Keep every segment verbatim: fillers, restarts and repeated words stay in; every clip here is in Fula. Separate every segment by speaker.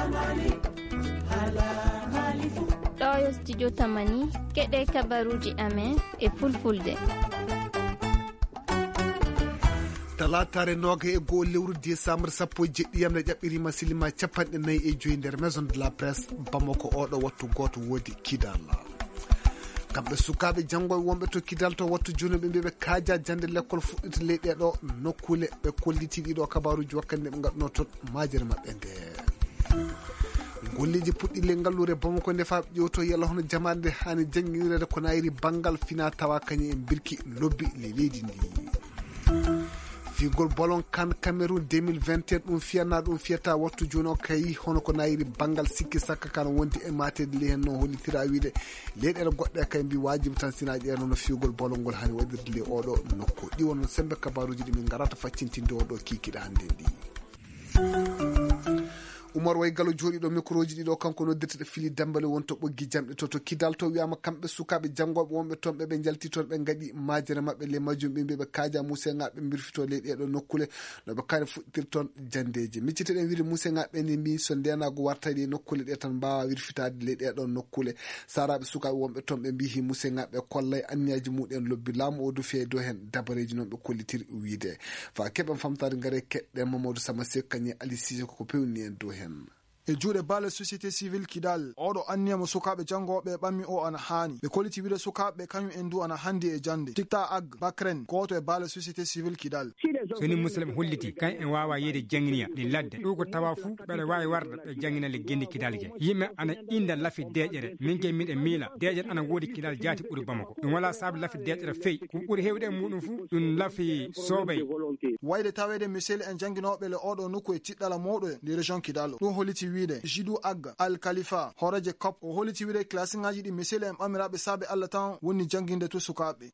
Speaker 1: ɗo studio tamani keɗe kabaruji amen e fulfulde.
Speaker 2: talatare noga e goo lewru décembre sappo e jeɗɗiyam ne ƴaɓɓirima silima capanɗe nayyi e joyi nder maison de la presse Bamako oɗo wattu goto woodi kidal. kamɓe sukaɓe janggoɓe wonɓe to kidal to wattu joni ɓe mbiɓe kaaja jande l'école fuɗɗita ley ɗeɗo nokkule ɓe kolliti ɗiɗo kabaruji wakkande ɓe gadduno toon majere mabɓe nde golleji puɗɗi ngallure Bamako nde fa ƴewto yalla hono jamande hani jangguirede ko nayiri banggal fina tawa kañum en birki lobbi le leydi ndi. figol bolon kan Cameroun deux mille vingt et un ɗum fiyana ɗum fiyata wattu joni o kayi hono ko nayiri banggal sikki sakka kan wondi e matede le hen no hollitira wiide leyɗele goɗɗe kay mbi wajibi tan sina ƴeeno no figol bolon ngol hani waɗirde le oɗo nokku ɗi wonno sembe kabaruji ɗi min garata faccintinde oɗo kikiɗa hande ndi. Oumar Way Gallo jooɗiɗo microji ɗiɗo kanko noddirteɗe Fili Dembele wonto ɓoggi jamɗe to to kidal to wiyama kamɓe sukaɓe janggoɓe wonɓe toon ɓe ɓe jalti toon ɓe gaɗi majere mabɓe le majjum ɓe mbiɓe kaaja museŋaɓe birfito ley ɗeɗo nokkule noɓe kane fuɗɗir toon jandeji micciteɗen wiide museŋaɓe ni mbi so ndenago wartaɗi nokkule ɗe tan mbawa wirfitade ley ɗeɗo nokkule saraɓe sukaɓe wonɓe toon ɓe mbi museŋaɓe kollay anniyaji muɗen lobbi laamu o du fewi dow hen dabareji noon ɓe kollitiri wiide fa keɓen famtade gaare keɗɗe Mamadou Sama Seck kañum Ali Cissé koko pewni en dow hen.
Speaker 3: e juuɗe baale société civile kidal oɗo anniyamo sukaɓe jangoɓe ɓammi o ana haani ɓe koliti wiide sukaɓe kañum en du ana handi e jande tikta ag bakren goto e baale société civile kidal
Speaker 4: soni musidɓe holliti kan en wawa yeyde jangniya ɗi ladde ɗo ko tawa fuu ɓeɗa wawi warda ɓe jangina le gendi kidal je yimɓe ana inda laafi deƴere min ke miɗe miila deƴere ana woodi kidal jaati ɓuuri Bamako ɗum wala saabu laafi deƴere feyi ko ɓuuri hewde e muɗum fuu ɗum laafi soobay
Speaker 3: wayde tawede miseli en jangguinoɓe le oɗo nokku e tiɗɗala mawɗo e ndi région kidal ɗum holliti wiide Jidou Agga Al Khalifa horeje cop o holliti wiide classinaji ɗi miseli en ɓamiraɓe saabe Allah tan woni jangguinde to sukaɓe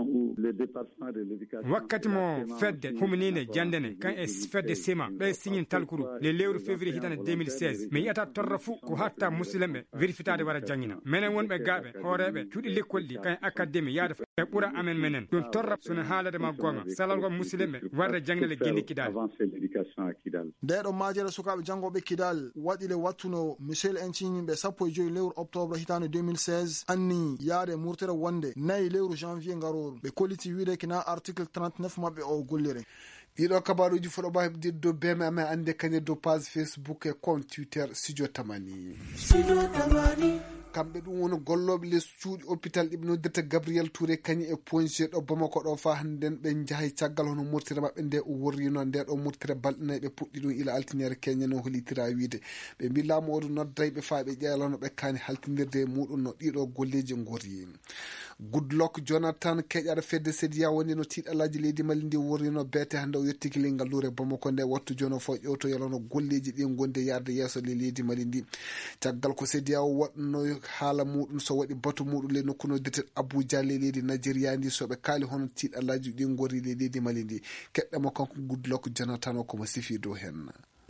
Speaker 4: wakkati mo fedde huminide jandene kan e fedde sima ɗo e signe talkuru le lewru février hitande deux mille seize mi yiyata torra fuu ko hatta musidɓe vérifietade wara jangina minen wonɓe gaaɓe hooreɓe cuuɗi l'école ɗi kan académie yaade e ɓuura amen menen ɗum torra sone haalade ma gonga salalgo musidɓe warde jangde le gendi kidal
Speaker 3: ndeɗo majere sukaɓe jangoɓe kidal waɗi le wattuno misel en ciñimɓe sappo e joyi lewru octobre hitande deux mille seize anni yaade murtere wonde nayi lewru janvier ngaroru ɓe kolliti wiide kina article trente-neuf mabɓe o gollire
Speaker 2: ɗiɗo kabaruji foɗo mbawi hebdide dow beme amen ande kañe dow page Facebook e compte Twitter Studio Tamani kamɓe ɗum woni golloɓe les cuuɗi hôpital ɗiɓe noddirta Gabriel Touré kañi e Ponge ɗo Bamako ɗo fa hannden ɓe jaahay caggal hono murtire mabɓe nde worrino nde ɗo murtire balɗinayi ɓe puɗɗi ɗum ila altinere keñe no holitira wiide ɓe mbi laamu oɗo noddayɓe fa ɓe ƴeelano ɓe kaani haltinirde e muɗum no ɗiɗo golleji gori. Goodluck Jonathan keƴaɗo fedde sédia woni no tiiɗalaji leydi Mali ndi worrino beete hande o yettiki le ngallure Bamako nde wattu joni o fo ƴewto yalano golleji ɗi gonde yarde yeeso le leydi Mali ndi caggal ko sédia o waɗno haala muɗum so waɗi batu muɗum le nokku noddirte Abuja le leydi Nigeria ndi soɓe kaali hono tiiɗalaji ɗi gori le leydi Mali ndi keɗɗamo kanko Goodluck Jonathan o komo sifi dow hen.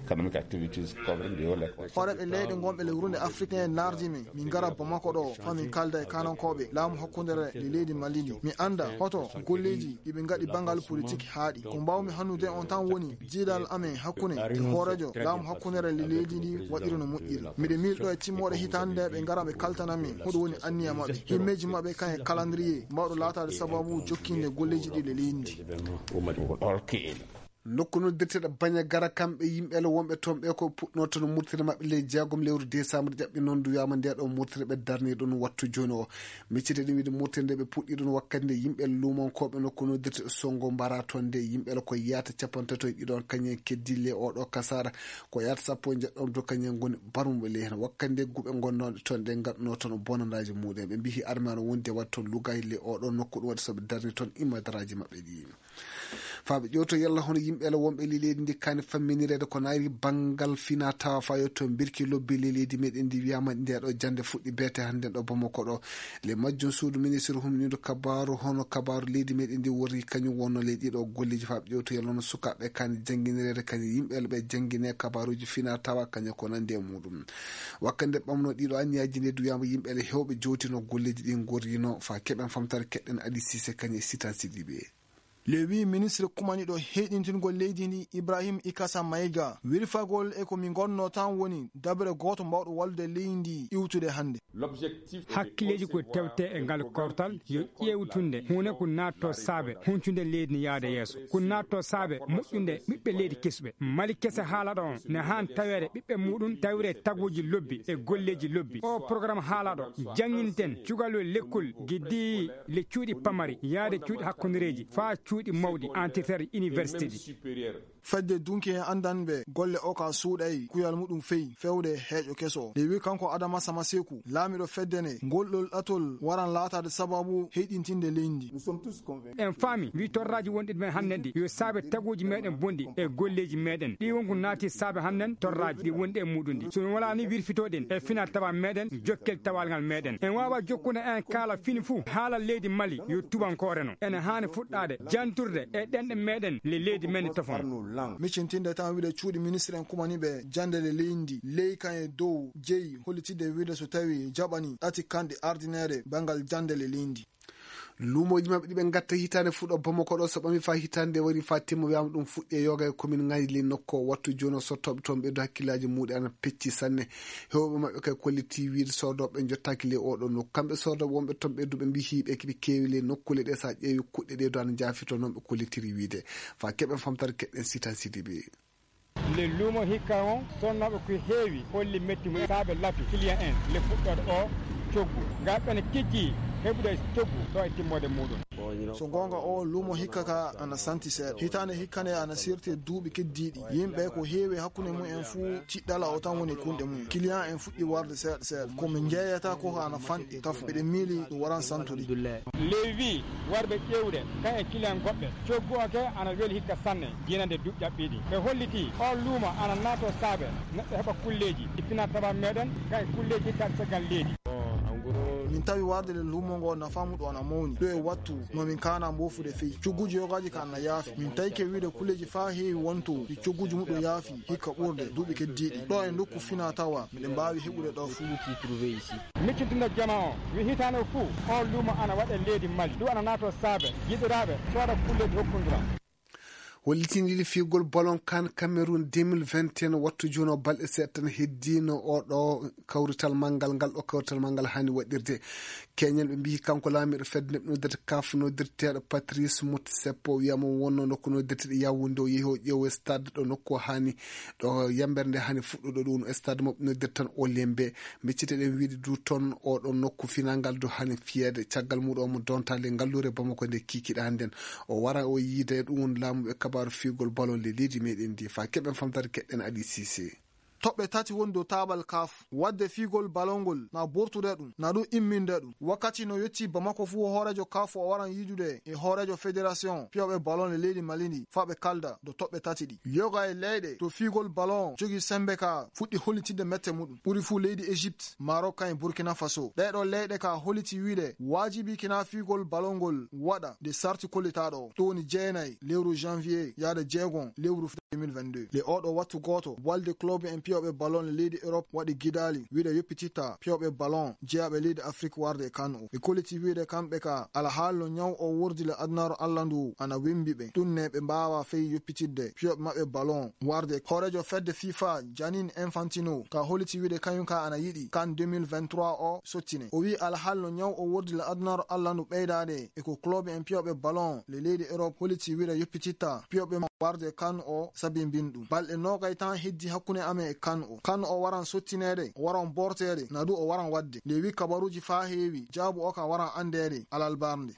Speaker 3: horeɓe leyɗe gonɓe lewrude africain nardimi min gara Bamako ɗo famin kalda e kanankoɓe laamu hakkudere le leydi Mali ndi mi anda hoto golleji ɗiɓe gaɗi banggal politique haaɗi ko mbawmi hannude on tan woni jiidal amen hakkude e hoorejo laamu hakkudere le leydi ndi waɗiri no moƴƴiri miɗe milɗo e timmoɗe hitande ɓe gara ɓe kaltanami hoɗo woni anniya mabɓe himmeji mabɓe kan e calendrier mbawɗo laatade sababu jokkinde golleji ɗi le leydi ndi
Speaker 2: nokku noddirteɗo baña gara kamɓe yimɓele wonɓe toon ɓe ko puɗnoto no murtire mabɓe ley jeegom lewru décembre ƴaɓɓi noon duyama nde ɗo murtire ɓe darni ɗum wattu joni o miccite ɗum wiide murtire nde ɓe puɗɗi ɗum wakkati nde yimɓele lumonkoɓe nokku noddirteɗo Songo mbara toon nde yimɓele ko yiyata capantato e ɗiɗon kañen keddi le oɗo kasara ko yiyata sappo e jeɗɗon to kañen goni barmuɓe ley hen wakkati nde guɓe gonnoɗe toon ɗe gadduno toon bonanaji muɗum ɓe mbihi armé no wondi waɗi toon lugay le oɗo nokku ɗum waɗi soɓe darni toon immadaraji mabɓe ɗi faaɓe ƴewto yalla hono yimɓele wonɓe le leydi ndi kani famminirede ko nayri banggal fina tawa fa yetto birki lobbi le leydi meɗen ndi wiyama ndeɗo jande fuɗɗi beete hande ɗo Bamako ɗo le majjum suudu ministre humnido kabaru hono kabaru leydi meɗen ndi worri kañum wonno le ɗiɗo golleji faaɓe ƴewto yalla hono sukaɓe kani jangguinirede kañum yimɓele ɓe jangguine kabaruji fina tawa kañum ko nandi e muɗum wakkande ɓamno ɗiɗo anniyaji nde duyama yimɓele hewɓe jowtino golleji ɗi gorrino fa keɓen famtare keɗɗen Ali Cissé kañum e Sitan Sidibé.
Speaker 3: le wi ministre kumaniɗo heɗintingol leydi ndi Ibrahim Ikasa Mayiga wirfagol e ko min gonno tan woni dabre goto mbawɗo wallude leydi iwtude hande.
Speaker 4: Hakkileji ko tewte e ngal kortal yo ƴewtunde hunde ko natto saabe huncude leydi ni yaade yeeso ko natto saabe moƴƴunde ɓiɓɓe leydi kesɓe mali kese haalaɗo on ne han tawere ɓiɓɓe muɗum tawire taguji lobbi e golleji lobbi o programme haalaɗo janginten cugalol lekkol giddi le cuuɗi pamari yaade cuuɗi hakkondireji fa cuuɗi mawɗi entité université ɗi
Speaker 3: fedde dunki en andanɓe golle o ka suuɗay kuyal muɗum feyi fewde heeƴo keso de wi kanko Adama Samaseku laamiɗo feddene ngolɗol ɗatol waran laatade sababu heɗintinde leydi.
Speaker 4: en faami wi torraji wonɗi men hannen ɗi yo saabe taguji meɗen bonɗi e golleji meɗen ɗi wonko naati saabe hannen torraji ɗi wonɗi e muɗum ɗi sono wala ni wirfitoɗen e fina tawa meɗen jokkel tawalngal meɗen en wawa jokkude en kaala fini fuu haala leydi Mali yo tubankore no ene hani fuɗɗade janturde e ɗenɗe meɗen le leydi men tofon
Speaker 3: miccintinde tan wiide cuuɗi ministre en kumaniɓe jandele leydi ley kan e dow jeeyi hollitide wiide so tawi jaɓani ɗati kanɗe ardinaire bangal jandele leydi.
Speaker 2: lumoji mabɓe ɗiɓe gatta hitande fuɗɗo Bamako ɗo so ɓami fa hitande wari fa timmo wiyama ɗum fuɗɗi yoga e commune Ngayli nokko wattu joni o sottoɓe toon ɓeydo hakkillaji muɗe ana pecci sanne hewɓe mabɓe kay kolliti wiide sodoɓe jottaki le oɗo nokku kamɓe sodoɓe wonɓe toon ɓeyduɓe mbi hiiɓe kiɓe kewi le nokkule ɗe sa ƴeewi kuɗɗe ɗe do ana jaafito noon ɓe kollitiri wiide fa keɓen famtare keɗɗen Sita Sidibe.
Speaker 4: le lumo hikka on sonnoɓe ko heewi holli metti mum saabe lafi client en le fuɗɗoɗo o coggu gaɓɓene kejji heɓude coggu to e timmode muɗum.
Speaker 3: so gonga o lumo hikka ka ana santi seeɗa hitande hikkane ana sirte duuɓi keddiɗi yimɓe ko heewi hakkude mum en fuu ciɗɗala o tan woni kunɗe mum client en fuɗɗi warde seeɗa seeɗa komin jeeyata koko ana fanɗi tafo ɓeɗe miili ɗum waran santude
Speaker 4: lewi warɓe ƴewde kan e client goɓɓe coggu o ke ana weeli hikka sanne jinande duuɓi ƴaɓɓiɗi ɓe holliti o lumo ana naato saabe neɗɗo heɓa kulleji ippina taba meɗen kan e kulleji hikka caggal leydi.
Speaker 3: min tawi warde le lumo ngo nafamuɗo ana mawni ɗo e wattu nomin kana mbofude feyi cogguji yogaji ka ana yaafi min tawi ke wiide kulleji fa heewi wonto ɗi cogguji muɗo yaafi hikka ɓurde duuɓi keddiɗi ɗo e nokku fina tawa miɗen mbawi heɓude ɗo fuu
Speaker 4: miccitinde jama o wi hitande fuu on lumo ana waɗe leydi Mali ɗum ana naato saabe yiɗiraɓe sooda kulleji hokkodiran
Speaker 2: hollitini figol ballon kan Cameroun deux mille vingt et un wattu joni o balɗe seeɗa tan heddino oɗo kawrital manggal ngal ɗo kawrital manggal hani waɗirde keñel ɓe mbi kanko laamiɗo fedde neɓ noddete kaf noddirteɗo Patrice Motsepe wiyama wonno nokku noddirteɗo yawwunde o yeehi o ƴeewo stade ɗo nokku hani ɗo yambere nde hani fuɗɗuɗo ɗum stade moɓe noddirte tan Olembe micciteɗen wiide du toon oɗo nokku finangal do hani fiyede caggal muɗum omo dontale ngallure Bamako nde kikiɗa nden o wara o yiide ɗum woni laamuɓe kabaru figol ballon le leydi meɗen ndi fa keɓen famtade keɗɗen Ali Cissé.
Speaker 3: toɓɓe tati woni dow tabal kaf wadde figol balongol na bortude ɗum na ɗum imminde ɗum wakkati no yetti Bamako fu hoorejo kaf o waran yidude e hoorejo fédération piyoɓe ballon le leydi Mali ndi fa ɓe kalda dow toɓɓe tati ɗi yoga e leyɗe to figol ballon jogi sembe ka fuɗɗi hollitinde mette muɗum ɓuri fu leydi Égypte Maroc kan e Burkina Faso ɗeɗo leyɗe ka holliti wiide wajibi kina figol ballongol waɗa de sarti kollitaɗo to woni jeenayi lewru janvier yaade jeegon lewru deux mille vingt-deux le oɗo wattu goto walde club en piyoɓe ballon le leydi Europe waɗi gidali wiide yoppititta piyoɓe ballon jeeyaɓe leydi Afrique warde e kan o ɓe kolliti wiide kamɓe ka alhaalo ñaw o wurdi le adnaro Allah ndu ana wembiɓe ɗumne ɓe mbawa feyi yoppitidde piyoɓe maɓɓe ballon warde hoorejo fedde FIFA Gianni Infantino ka holliti wiide kañum ka ana yiɗi kan deux mille vingt-trois o sottine o wi alhaalo ñaw o wurdi le adnaro Allah ndu ɓeydade eko club en piyoɓe ballon le leydi Europe holliti wiide yoppititta piyoɓe warde kan o sabi mbin ɗum balɗe nogay tan heddi hakkunde amen e kan o kan o waran sottinede o waran bortede na du o waran wadde nde wi kabaruji fa heewi jaabu o ka waran andede alal barnde.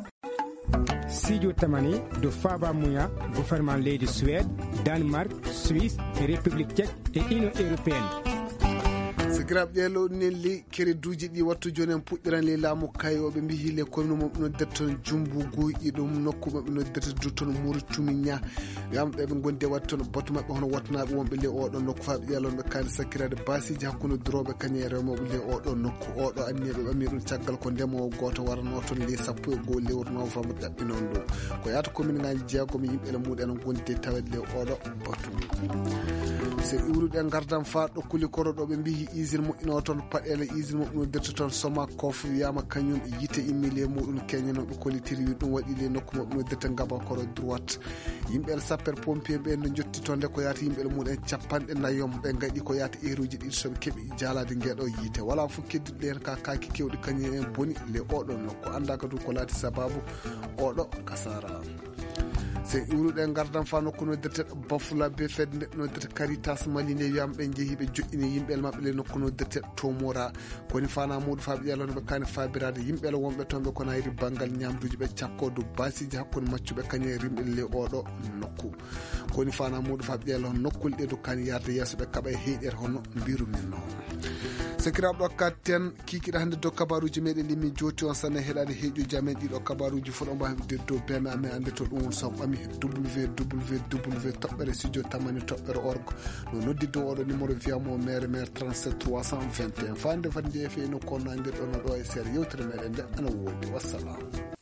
Speaker 4: Sidio Tamani do Faba Mouya gouvernement leydi Suède Danemark Suisse République tchèque et Union européenne.
Speaker 2: sigiraɓe ƴeelo nelli kereduji ɗi wattu joni en puɗɗiran le laamu kayoɓe mbi hile commune moɓe noddirta toon jumbu guyƴi ɗum nokku moɓe noddirta du toon muuri tumiña yam ɓeɓe gondi e wadde toon batu mabɓe hono wattanaɓe wonɓe le oɗo nokku fa ɓe ƴeelonɓe kaali sakkirade basiji hakkude duroɓe kañum e remoɓe le oɗo nokku oɗo anniɓe ɓammi ɗum caggal ko ndemowo goto warano toon le sappo e goho lewru novembre ƴaɓɓinon ɗum ko yahata commune ngaji jeegom yimɓe le muɗum ene gondi e tawede le oɗo batu so iwruɗe gardam fa ɗo kulikoro ɗo ɓe mbi usine moƴƴino toon paɗele usine moƴƴinodirta toon soma kof wiyama kañum yite immili e muɗum keñanoɓe kolitiri wi ɗum waɗi le nokku moƴƴinodirta gabakoro droite yimɓe sapper pompier ɓe no jotti toon nde ko yata yimɓe muɗum en capanɗe nayyom ɓe gaɗi ko yata heruji ɗiɗi soɓe keeɓi jalade gueɗo yite wala fof keddiɗo hen ka kaki kewɗi kañum en boni le oɗon nokku andaka du ko laati sababu oɗo kasara se iwruɗe gardan fa nokku noddirte bafula be fedde nde noddirte caritas mali nde wiyama ɓe jeehi ɓe joƴƴini yimɓele mabɓe le nokku noddirte tomora koni fana muɗum faɓe ƴelono ɓe kani fabirade yimɓele wonɓe toon ɓe kono hayri banggal ñamduji ɓe cakkodu basiji hakkude maccuɓe kañum e rimɗel le oɗo nokku koni fana muɗum faɓe ƴelono nokkule ɗe do kani yarde yesso ɓe kaɓa e heyɗere hono mbiru min noon sekiraɓe ɗokkat ten kikiɗa hannde dow kabaruji meɗen limi joti on sanne heɗade heeƴoji amen ɗiɗo kabaruji foɗo mbawi hedde dow beme amen ande to ɗum won son ɓami www toɓɓere studio tamani toɓɓere orgo no noddidde oɗo numéro wiyamo maire maire trente-sept trois cent vingt et un fande fati jeefe no konnadir ɗon ɗo e seeɗa yewtere meɗen nde ana woodi wassalam.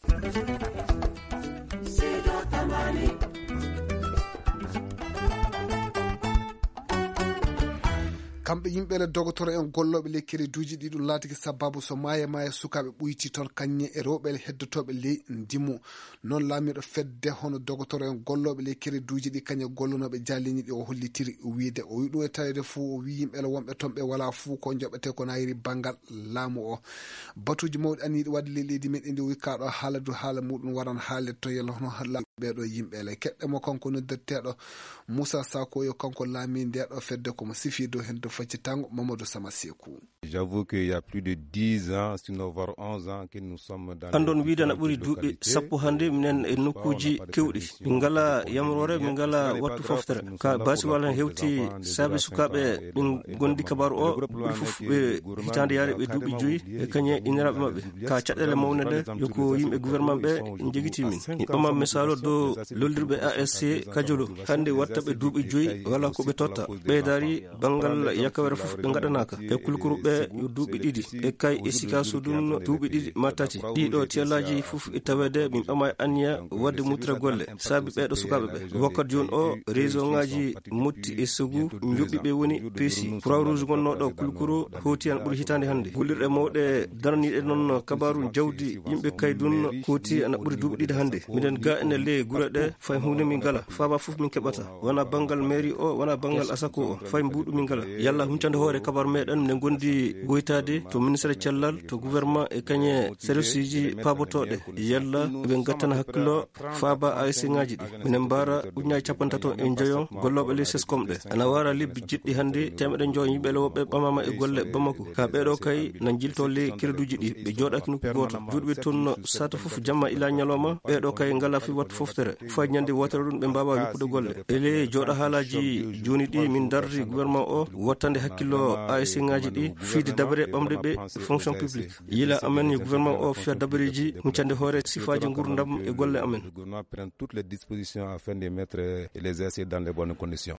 Speaker 2: kamɓe yimɓele dogotoro en golloɓe lekkere duuji ɗi ɗum laatiki sababu so maya maya sukaɓe ɓuyti toon kañƴe e rewɓe heddotoɓe ley ndimu noon laamiɗo fedde hono dogotoro en golloɓe lekkere duuji ɗi kañƴe gollunoɓe jalliñi ɗi o hollitiri wiide o wi ɗum e tawede fuu o wi yimɓele wonɓe toon ɓe wala fuu ko joɓete ko nayiri banggal laamu o batuji mawɗi aniɗi wadde ley leydi meɗen ndi o wi kaɗo haaladu haala muɗum waran haalde to yelo hono halla ɓeɗo yimɓele keɗɗemo kanko noddirteɗo Moussa Sakoyo kanko laami ndeɗo fedde komo sifi dow hen Faccitango Mamadou Samasekou.
Speaker 5: J'avoue qu'il y a plus de dix ans, sinon voire onze ans que nous sommes dans
Speaker 6: andon wiidana ɓuri duuɓi sappo hannde minen e nokkuji kewɗi min ngala yamrore min ngala wattu foftere ka basi walla hewti saabi sukaɓe ɓin gondi kabaru o ɓuri fof ɓe hitande yaade ɓe duuɓi joyyi e kañe iniraɓe mabɓe ka caɗele mawne nde yoko yimɓe gouvernement ɓe jegiti min mi ɓamam misalo dow lollirɓe A S C Kadiolo hannde watta ɓe duuɓi joyyi wala ko ɓe totta ɓeydari banggal yakawere fof ɓe gaɗanaka e kulkuru ɓe yo duuɓi ɗiɗi e kay e sika sudun duuɓi ɗiɗi ma tati ɗiɗo tellaji fof e tawede min ɓama anniya wadde muttira golle saabi ɓeɗo sukaɓe ɓe wakkati joni o réseau ngaji mutti e sogu joɓɓi ɓe woni peesi croix rouge gonnoɗo kulkuru hoti an ɓuuri hitande hannde gollirɗe mawɗe daraniɗe noon kabaru jawdi yimɓe kaydun hoti ana ɓuuri duuɓi ɗiɗi hannde miɗen ga ene le guure ɗe fay hunde min ngala faaba fof min keɓata wona banggal mairie o wona banggal asako o fay mbuɗu min ngala yalla huncande hoore kabaru meɗen minen gondi woytade to ministére cellal to gouvernement e kañe service ji pabotoɗe yalla ɓe gattana hakkilo faaba A S C ngaji ɗi minen mbara ujunaji capan tato e jeeyon golloɓe ley sescom ɗe ana wara lebbi jiɗɗi hannde temeɗe joyi yimɓele woɓɓe ɓamama e golle Bamako ka ɓeɗo kay na jilto ley créduji ɗi ɓe jooɗaki nokku goto juuɗeɓe toon sata foof jamma ila ñalawma ɓeɗo kay ngala fi wattu foftere fa ñande wotere ɗum ɓe mbawa yuppude golle ele jooɗa haalaji joni ɗi min dardi gouvernement o wattande hakkilo A S C ngaji ɗi fiide dabare ɓamde ɓe fonction publique yila amen yo gouvernement o fiya dabareji huncande hoore sifaji gurdam e golle amen.
Speaker 5: Le gouvernement prend toutes les dispositions afin de mettre les A S C dans les bonnes conditions.